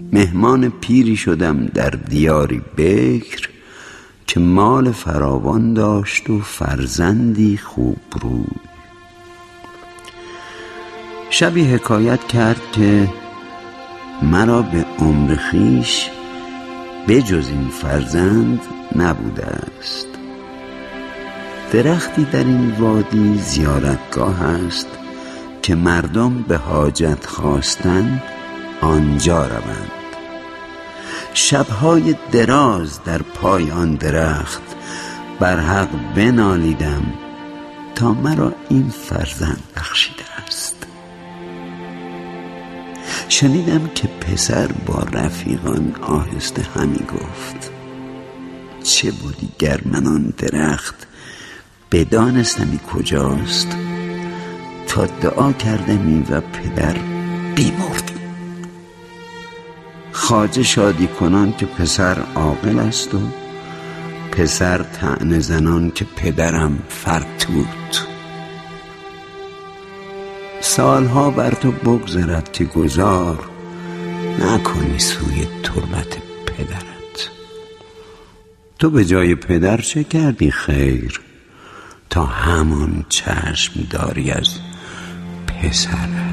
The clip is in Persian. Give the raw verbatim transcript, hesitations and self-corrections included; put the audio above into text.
مهمان پیری شدم در دیاری بکر که مال فراوان داشت و فرزندی خوب روی. شبی حکایت کرد که مرا به عمر خویش بجز این فرزند نبوده است. درختی در این وادی زیارتگاه است که مردم به حاجت خواستن آنجا روند. شبهای دراز در پای آن درخت بر حق بنالیدم تا مرا این فرزند بخشیده است. شنیدم که پسر با رفیقان آهسته همی گفت چه بودی گر من آن درخت بدانستمی کجاست، تا دعا کردمی و پدر بیمردی. خواجه شادی کنان که پسر عاقل است و پسر طعنه زنان که پدرم فرتود. سالها بر تو بگذرد که گذار نکنی سوی تربت پدرت. تو به جای پدر چه کردی خیر تا همان چشم داری از پسرت.